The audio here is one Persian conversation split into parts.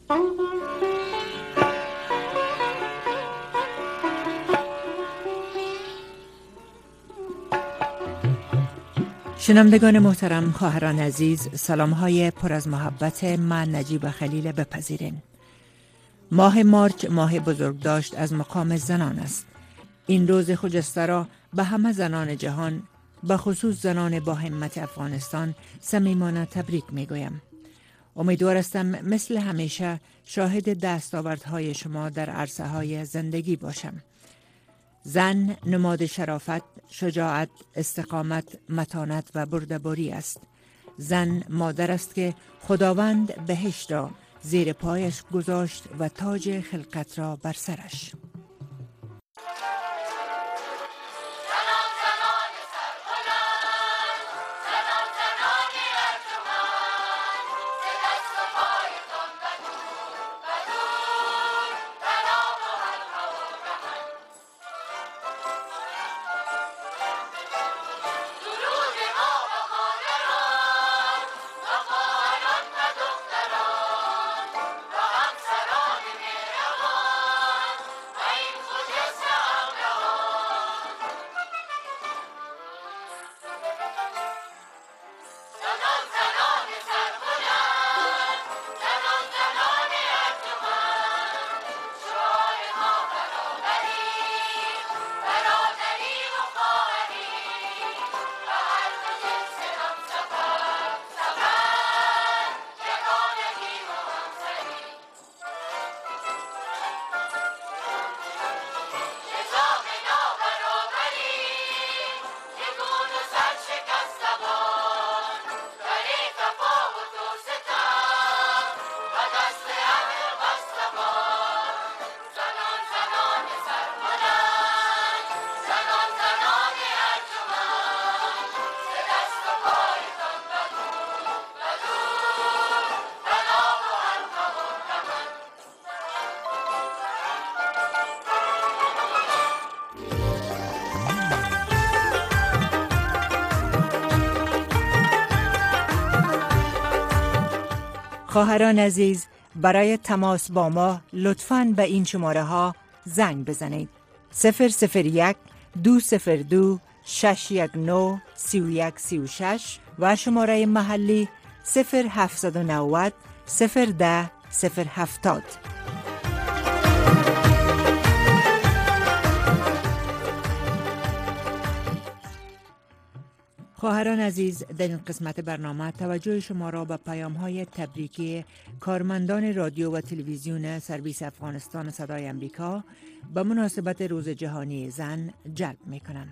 شنوندگان محترم، خواهران عزیز، سلام‌های پر از محبت من نجیب خلیل بپذیرین. ماه مارچ ماه بزرگداشت از مقام زنان است. این روز خجسته را به همه زنان جهان، به خصوص زنان با همت افغانستان، صمیمانه تبریک میگویم. امیدوار هستم مثل همیشه شاهد دستاوردهای شما در عرصه‌های زندگی باشم. زن نماد شرافت، شجاعت، استقامت، متانت و بردباری است. زن مادر است که خداوند بهشت را زیر پایش گذاشت و تاج خلقت را بر سرش. خواهران عزیز، برای تماس با ما لطفاً به این شماره ها زنگ بزنید: 001 202 619 3136 و شماره محلی 0790 010 070. خواهران عزیز، در این قسمت برنامه توجه شما را به پیام‌های تبریکی کارمندان رادیو و تلویزیون سرویس افغانستان صدای امریکا به مناسبت روز جهانی زن جلب می‌کنم.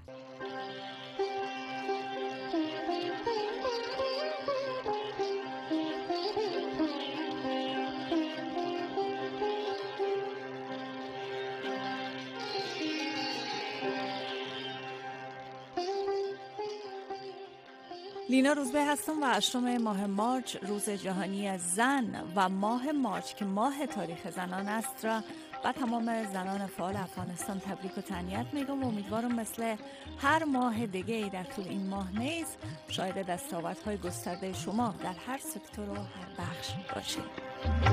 لینا روزبه هستم و 8 ماه مارچ روز جهانی زن و ماه مارچ که ماه تاریخ زنان است را و تمام زنان فعال افغانستان تبریک و تهنیت میگم و امیدوارم مثل هر ماه دیگه ای در طول این ماه نیز شاهد دستاوردهای گسترده شما در هر سکتور و هر بخش باشید.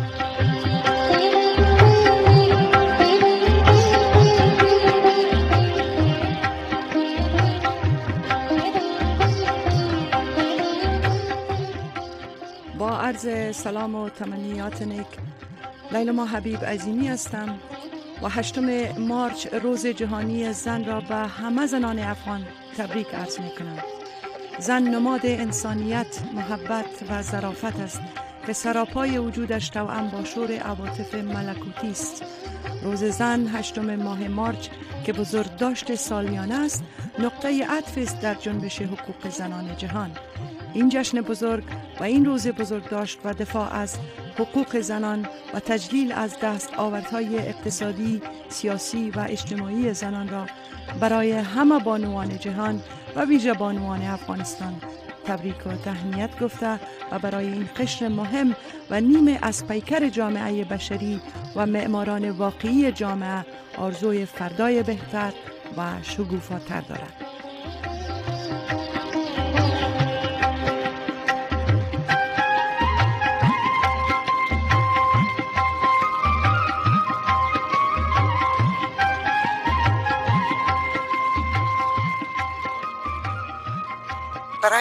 با عرض سلام و تمنیات نیک، لیلا حبیب عظیمی هستم و 8 مارچ روز جهانی زن را به همه زنان افغان تبریک عرض می کنم. زن نماد انسانیت، محبت و ظرافت است که سراپای وجودش توأم با شور عواطف ملکوتی است. روز زن 8 ماه مارچ که بزرگداشت سالیانه است، نقطه عطف است در جنبش حقوق زنان جهان. این جشن بزرگ و این روز بزرگداشت و دفاع از حقوق زنان و تجلیل از دستاوردهای اقتصادی، سیاسی و اجتماعی زنان را برای همه بانوان جهان و ویژه بانوان افغانستان تبریک و تهنیت گفته و برای این قشر مهم و نیمه از پیکر جامعه بشری و معماران واقعی جامعه آرزوی فردای بهتر و شگوفاتر دارد.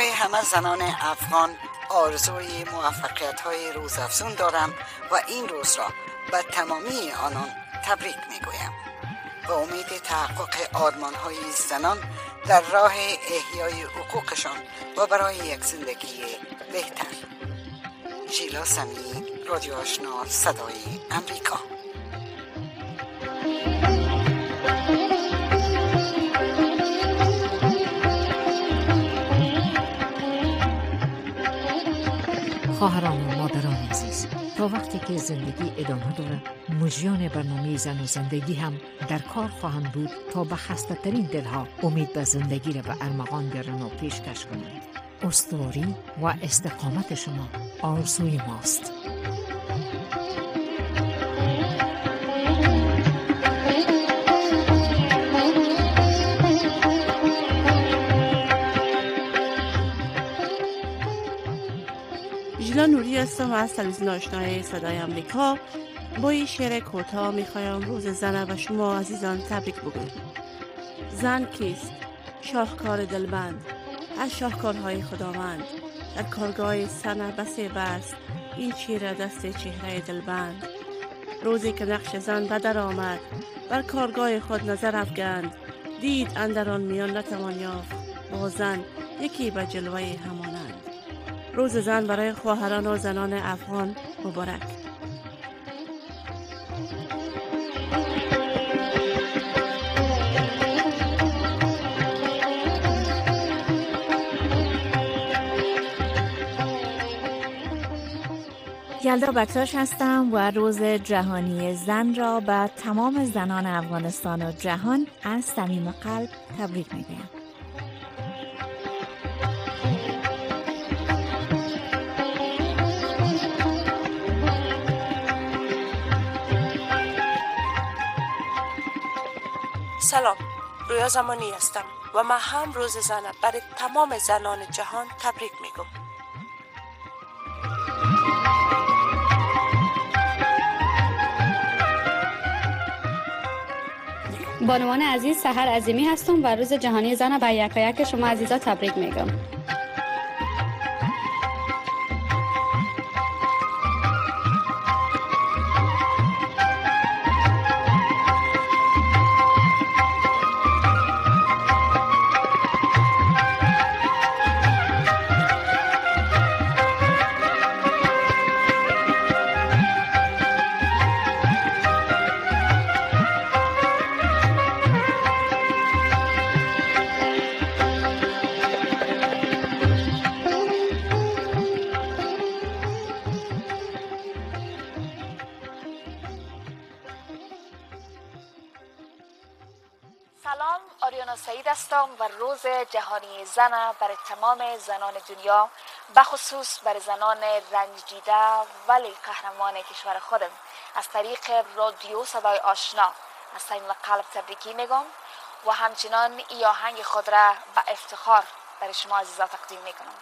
برای همه زنان افغان آرزوی موفقیت‌های روزافزون دارم و این روز را به تمامی آنان تبریک می‌گویم. با امید تحقق آرمان‌های زنان در راه احیای حقوقشان و برای یک زندگی بهتر. ژیلا سمی، رادیو آشنا، صدای امریکا. خواهران و مادران عزیز، تا وقتی که زندگی ادامه داره، مجریان برنامه زن و زندگی هم در کار خواهند بود تا به خسته ترین دلها امید به زندگی را به ارمغان بیارن و پیشکش کنند. استواری و استقامت شما آرزوی ماست. ژیلا نوری هستم و از تلویزیون آشنای صدای امریکا. با این شعر کوتاه میخوایم روز زن و شما عزیزان تبریک بگویم. زن کیست؟ شاهکار دلبند از شاهکارهای خداوند. در کارگاه سنه بسه بست این چیره دست چهره دلبند. روزی که نقش زن بدر آمد بر کارگاه خود نظر افگند. دید اندر آن میان نتوان یافت با زن یکی به جلوه همانند. روز زن برای خواهران و زنان افغان مبارک. یلدا بکتاش هستم و روز جهانی زن را به تمام زنان افغانستان و جهان از صمیم قلب تبریک میگویم. سلام، رویا زمانی هستم و من هم روز زن برای تمام زنان جهان تبریک میگم. بانوان عزیز، سحر عظیمی هستم و روز جهانی زن به یک شما عزیزا تبریک میگم. سلام، آریانا سعید هستم و روز جهانی زن برای تمام زنان دنیا، بخصوص برای زنان رنجیده ولی قهرمان کشور خودم از طریق رادیو صدای آشنا از صمیم قلب تبریکی میگم و همچنان این آهنگ خود را به افتخار برای شما عزیزان تقدیم میکنم.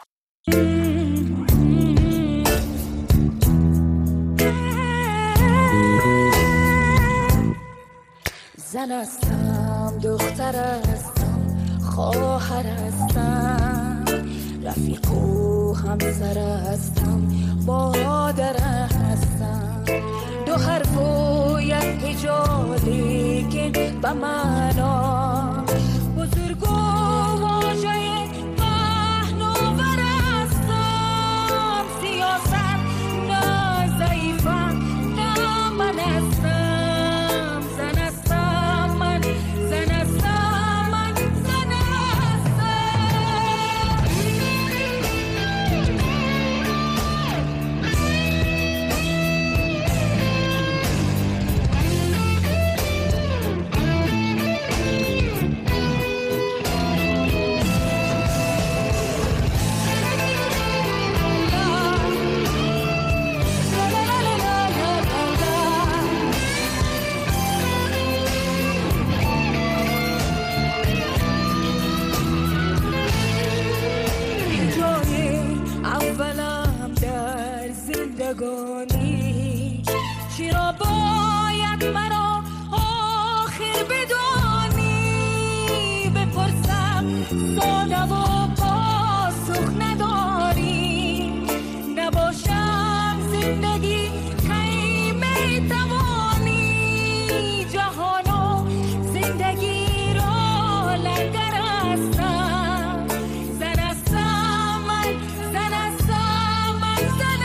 زن هستم، دختر هستم، خواهر هستم، رفیق و همسر هستم، مادر هستم. دو حرف و یک هجالی که به معنا بزرگ و واژه پهناور هستم. سیاست نه ضعیفم، نه من هستم. چرا باید مرا آخر بدانی؟ بپرسم ساده و پاسخ زندگی خیمه توانی جهانو زندگی را لنگر هستم زن هستم من زن هستم من زن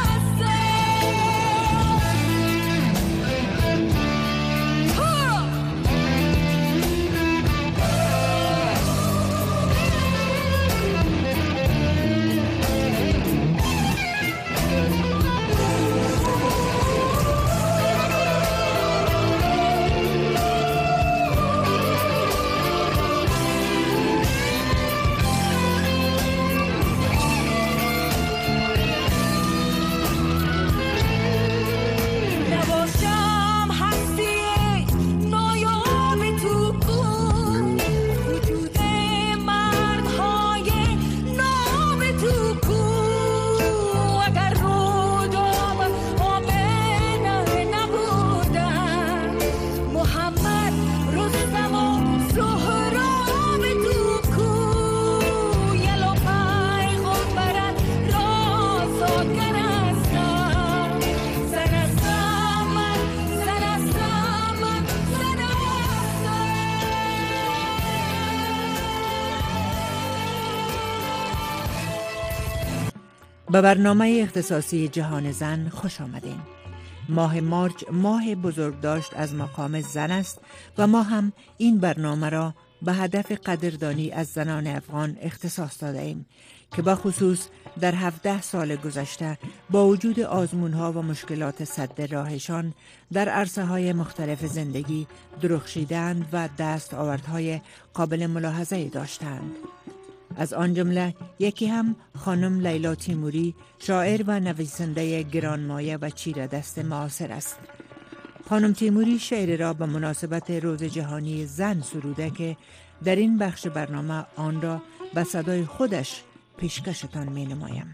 به برنامه اختصاصی جهان زن خوش آمدین. ماه مارچ ماه بزرگداشت از مقام زن است و ما هم این برنامه را به هدف قدردانی از زنان افغان اختصاص داده ایم که با خصوص در 17 سال گذشته با وجود آزمونها و مشکلات سد راهشان در عرصه‌های مختلف زندگی درخشیدند و دستاوردهای قابل ملاحظه داشتند. از آن جمله یکی هم خانم لیلا تیموری، شاعر و نویسنده گرانمایه و چیره دست معاصر است. خانم تیموری شعر را به مناسبت روز جهانی زن سروده که در این بخش برنامه آن را به صدای خودش پیشکشتان می نمایم.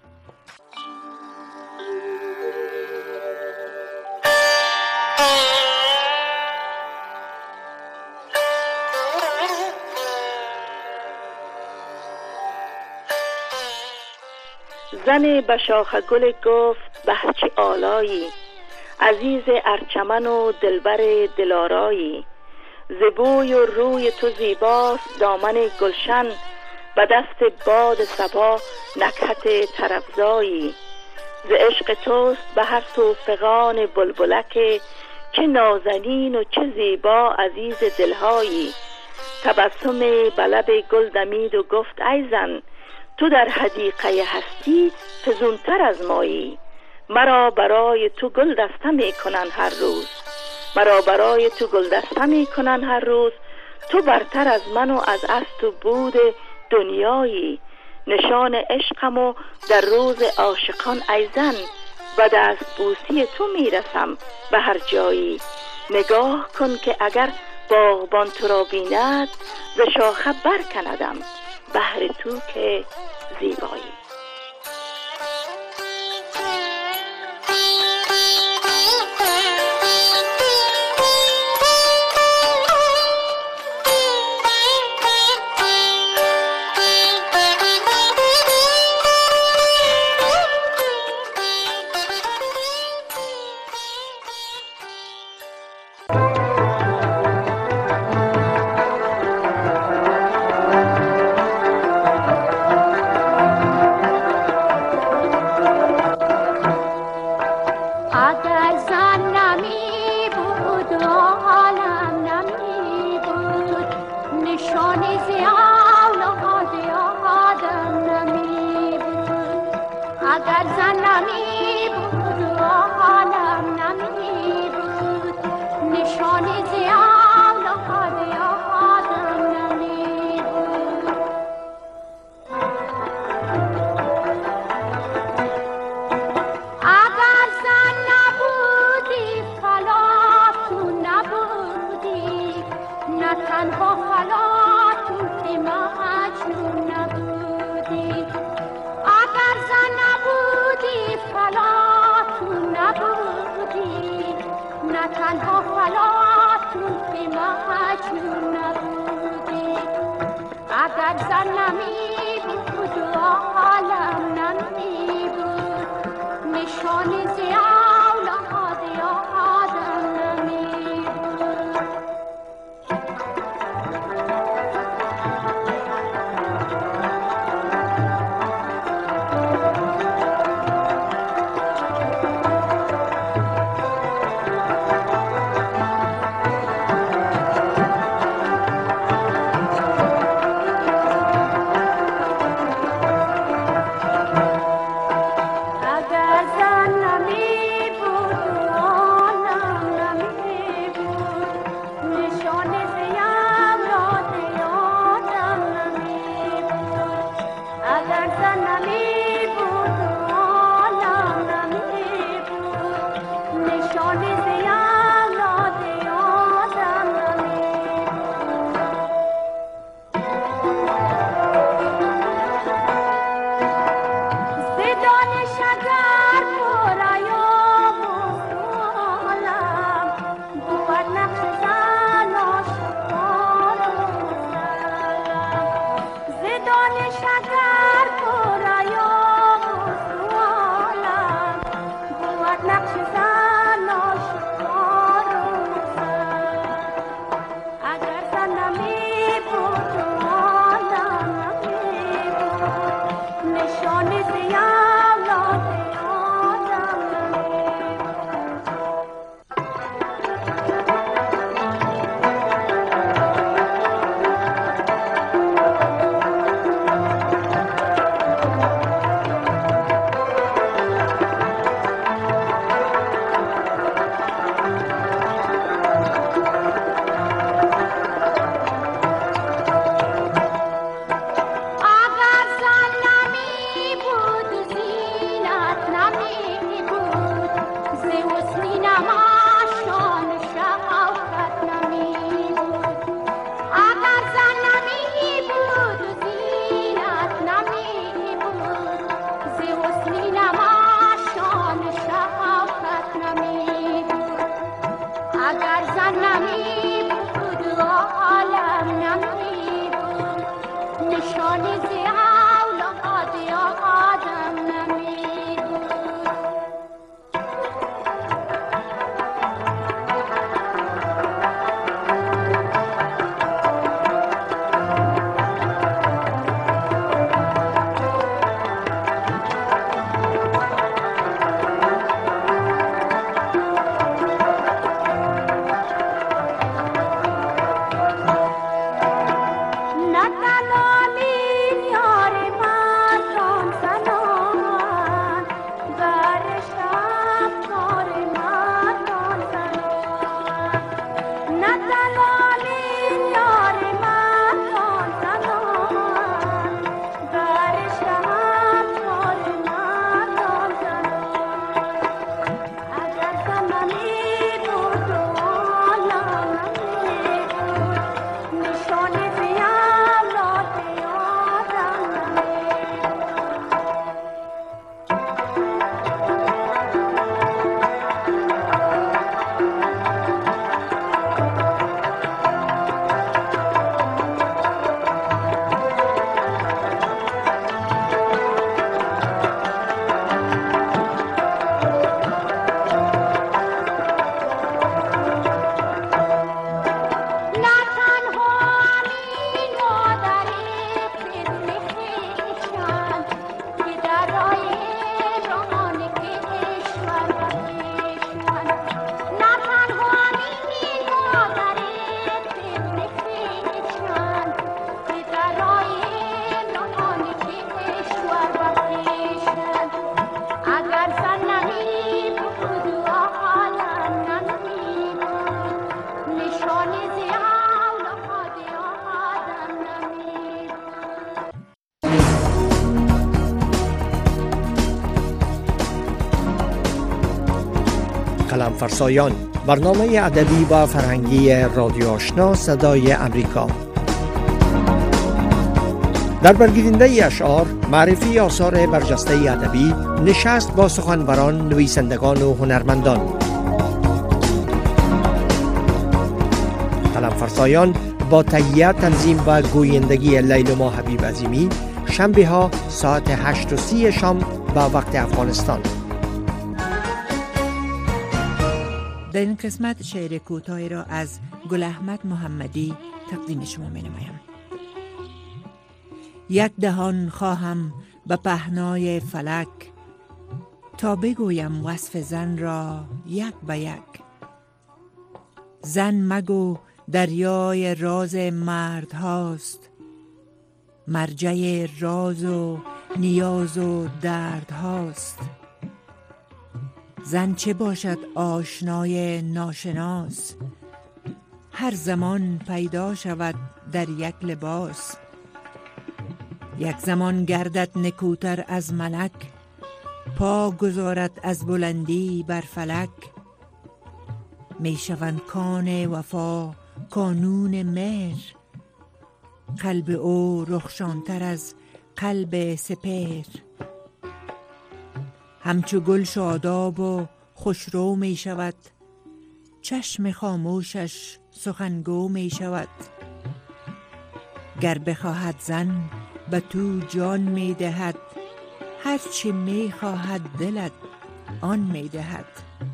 زن به شاخ گل گفت به چه آلایی، عزیز ارچمن و دلبر دلارایی. زبوی و روی تو زیباست دامن گلشن، به دست باد صبا نکهت طربزایی. ز عشق توست به هر سو فغان بلبلک، چه نازنین و چه زیبا عزیز دلهایی. تبسم به لب گل دمید و گفت ای زن، تو در حدیقه هستی فزونتر از مایی. مرا برای تو گل دسته می کنن هر روز، مرا برای تو گل دسته می کنن هر روز. تو برتر از من و از است و بود دنیایی. نشان عشقم و در روز عاشقان ای زن، به دست بوسی تو می رسم به هر جایی. نگاه کن که اگر باغبان تو را بیند، ز شاخه برکندم بهر تو که زیبایی. قلمفرسایان، برنامه ادبی و فرهنگی رادیو آشنا صدای امریکا. در برگزیدنده اشعار، معرفی آثار برجسته ادبی، نشست با سخنوران، نویسندگان و هنرمندان. قلمفرسایان با تهیه، تنظیم و گویندگی لیلما حبیب عظیمی، شنبه ها ساعت 8:30 شام به وقت افغانستان. در این قسمت شعر کوتاهی را از گل احمد محمدی تقدیم شما می نمایم. یک دهان خواهم به پهنای فلک، تا بگویم وصف زن را یک به یک. زن مگو دریای راز مرد هاست، مرجع راز و نیاز و درد هاست. زن چه باشد آشنای ناشناس، هر زمان پیدا شود در یک لباس. یک زمان گردد نکوتر از ملک، پا گذارد از بلندی بر فلک. می شوند کان وفا کانون مهر، قلب او رخشانتر از قلب سپهر. همچو گل شاداب و خوشرو می شود، چشم خاموشش سخنگو می شود. گر بخواهد زن به تو جان می دهد، هرچی می خواهد دلت آن می دهد.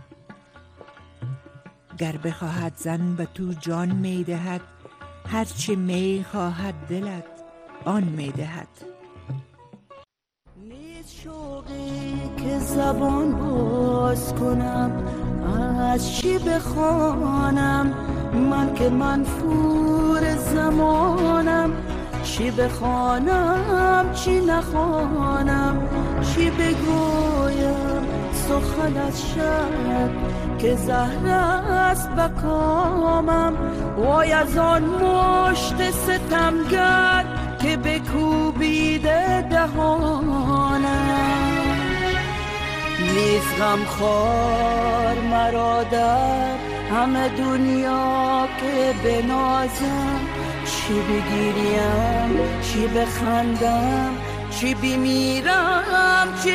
گر بخواهد زن به تو جان می دهد، هرچی می خواهد دلت آن می دهد. نیست شوقی که زبان باز کنم، از چی بخوانم من که منفور زمانم. چی بخوانم چی نخوانم، چی بگویم سخن از شب که زهر است به کامم. وای از آن مشت ستمگر که بکوبیده دهانم. نیست غمخوار مرا در همه دنیا که بنازم. چی بگیریم چی بخندم، چی بمیرم چی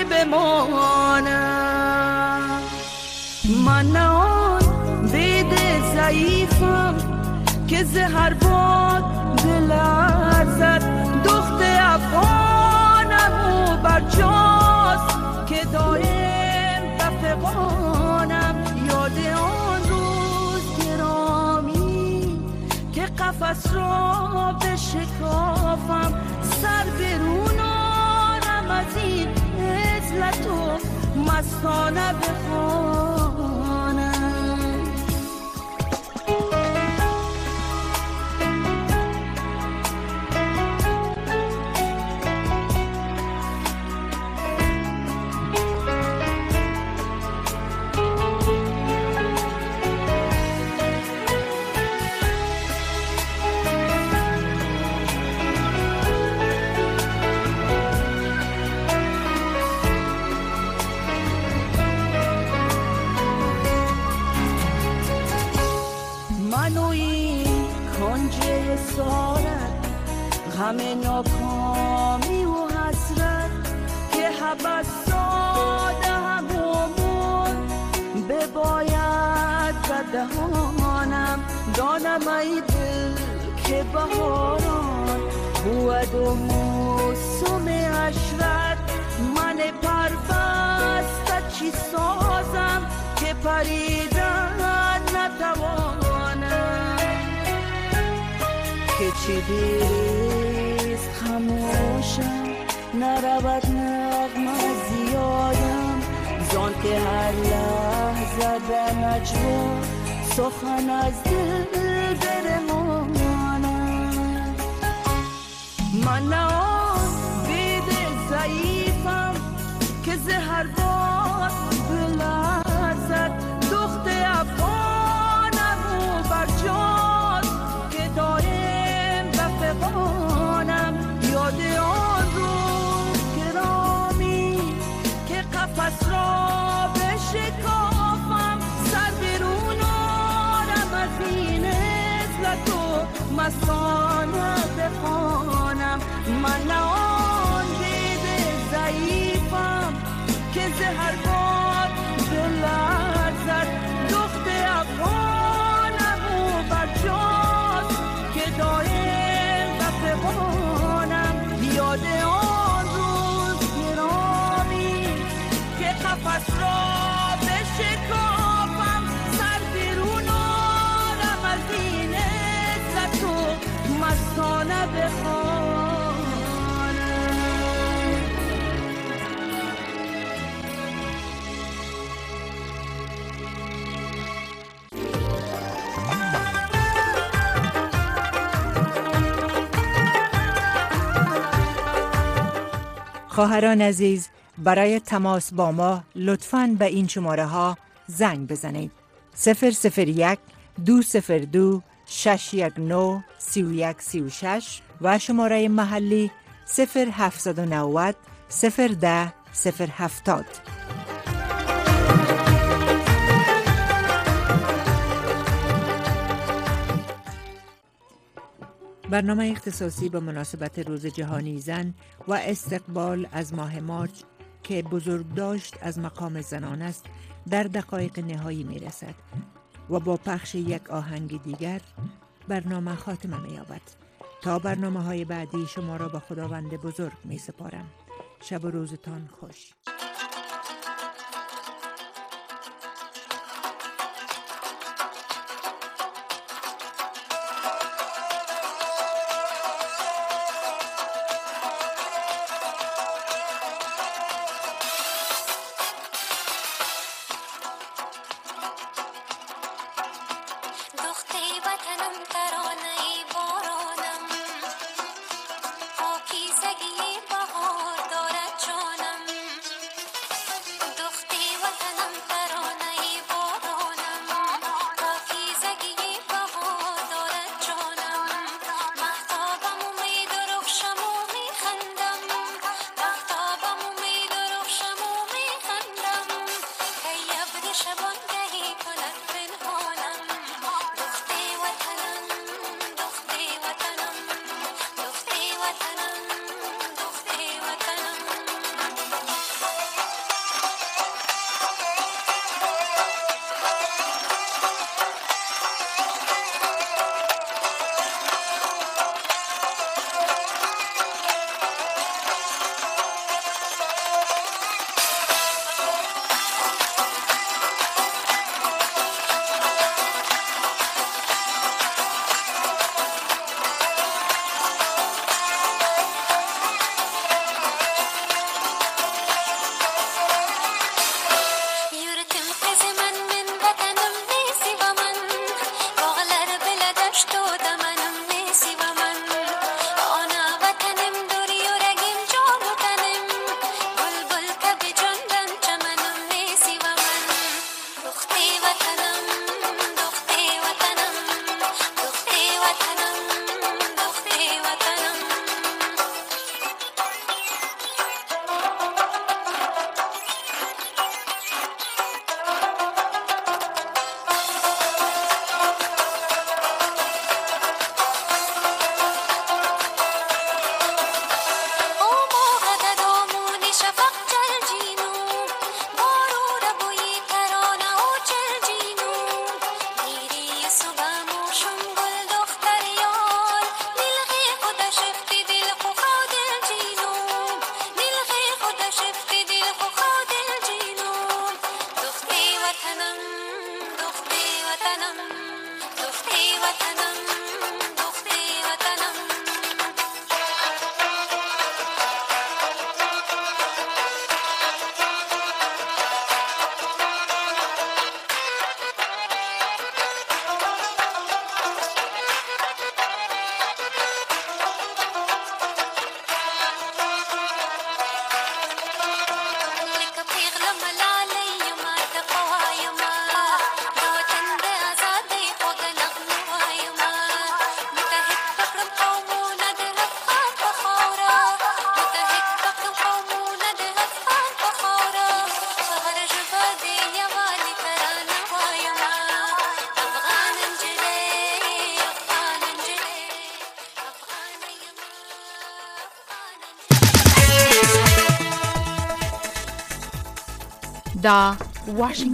بمانم. من نه آن بید ضعیفم که زهر باد بلرزد. دخت افغانم و برجاست که دایم بفغانم. یاد آن روز گرامی که قفس را بشکافم، سر برون آرم از این عزلت و مستانه بخوانم. همه ناکامی و حسرت که حبس ساده همون بباید بدهانم. دانم ای دل که بهاران بود و موسم عشرت. من پربسته چی سازم که پریدن نتوانم. که چی دیست خموشم نرود نغمه زیادم. زان که هر لحظه به نجوا سخن از دل برمانم. من نه آن بید ضعیفم که زهر باد بلرزد. دخت افغانم و برجاست که دایم بفغانم. یاد آن روز گرامی که قفس را بشکافم، سر برون آرم از این عزلت و مستانه بخوانم. من نه آن دید ضعیفم که زهر باد بلرزد. دخت افغانم و برجاست که دایم بفغانم. یاد آن روز گرامی که قفس را بشکافم، سر افسانه بخوانم. خواهران عزیز، برای تماس با ما لطفاً به این شماره ها زنگ بزنید: 001 202 619 3136 و شماره محلی 0790 010 070. برنامه اختصاصی به مناسبت روز جهانی زن و استقبال از ماه مارچ که بزرگداشت از مقام زنان است در دقایق نهایی می رسد و با پخش یک آهنگ دیگر برنامه خاتمه می یابد. تا برنامه های بعدی شما را به خداوند بزرگ می سپارم. شب و روزتان خوش. The Washington